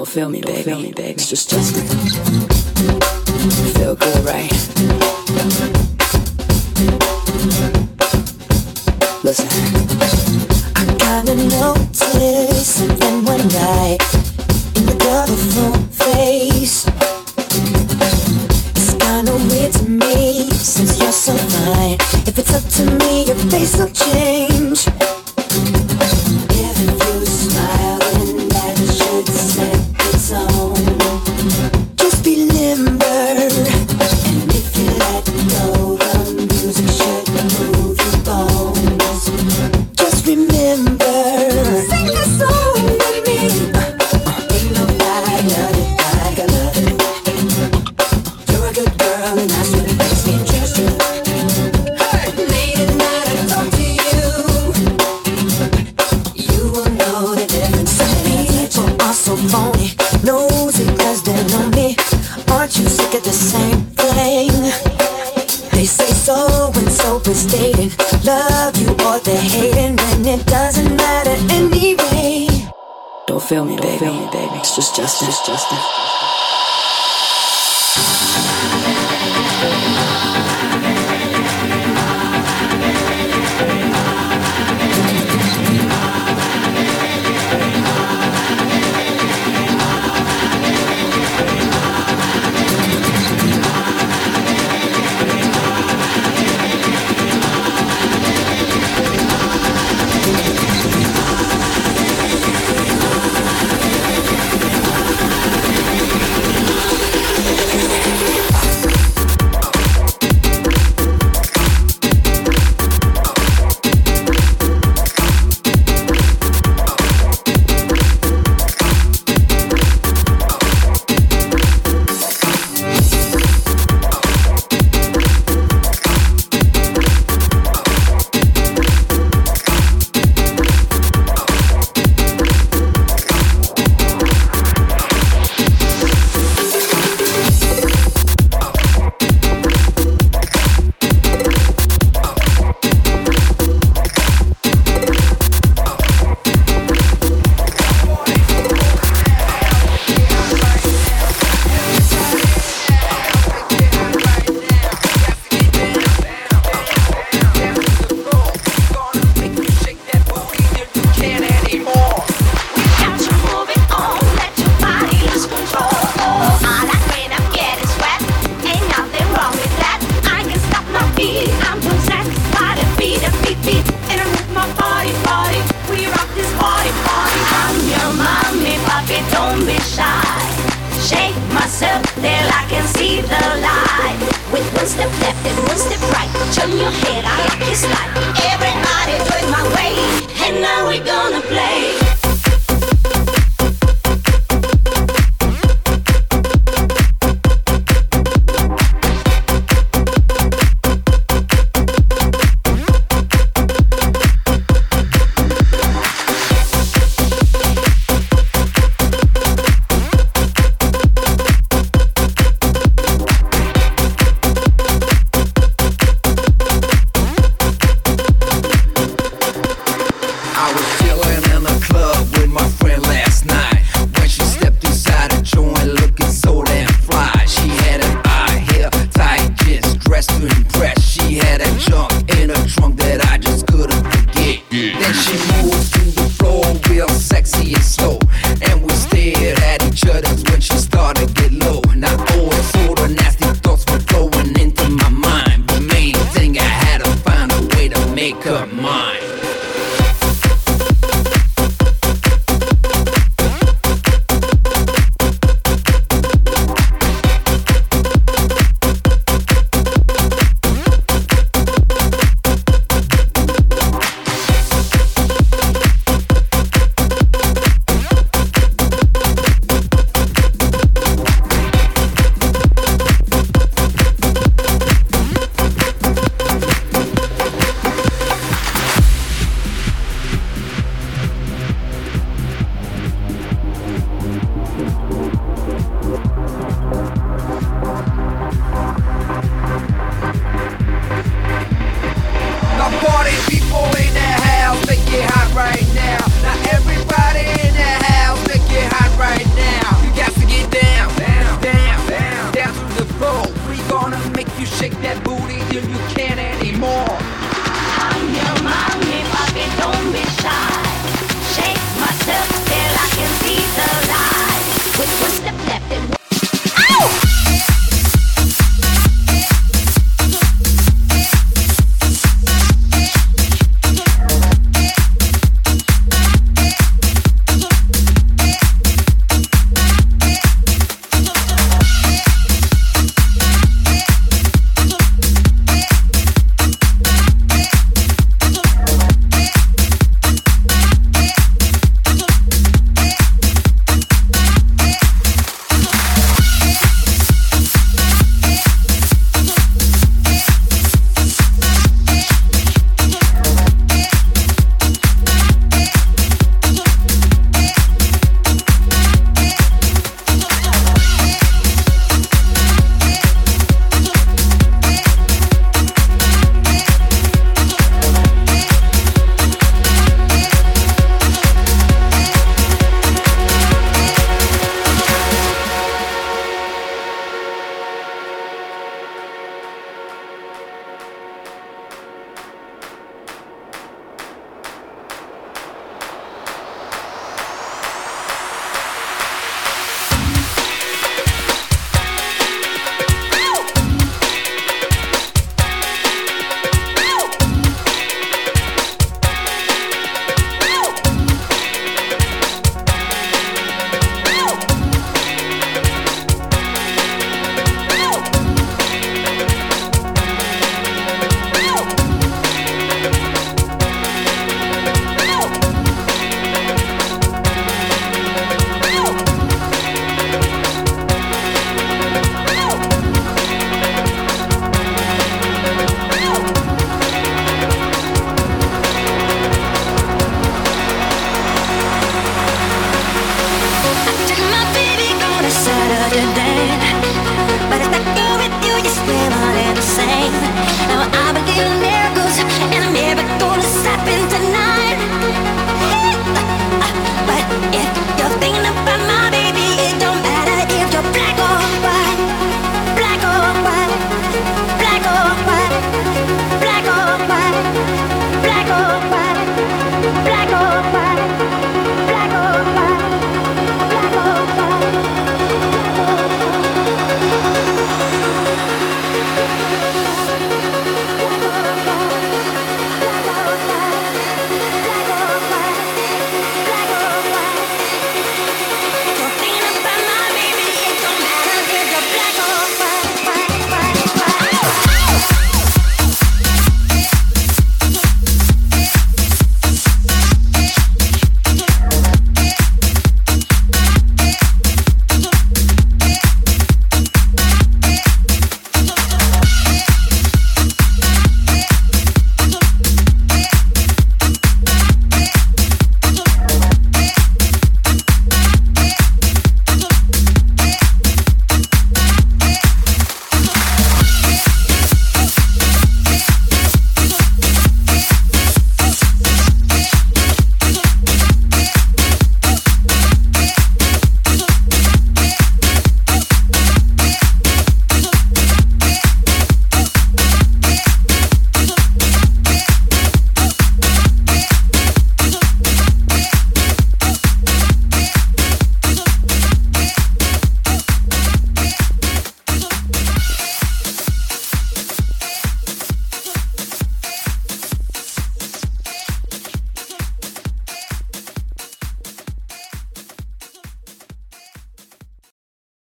feel me, baby. Feel me, baby. It's just Justin. Feel good, right? Listen. I kinda noticed something one night in your colorful face. It's kinda weird to me since you're so fine. If it's up to me, your face will change. If you smile, then that should set the tone. Just be limber, and if you let go, the music should move your bones. Just remember, sing a song with me. Ain't nobody love it like I love it. You're a good girl, and that's what makes me trust you. Late at night, I talk to you. You will know the difference. Some people are so phony, nosy 'cause they know me. Aren't you sick of the same thing? They say so and so is dating, love you or they're hating, and it doesn't matter anyway. Don't feel me, baby. Feel me, baby. It's just Justin. It's Justin. Don't be shy. Shake myself till I can see the light. With one step left and one step right, turn your head, I like your slide. Everybody do it my way, and now we're gonna play.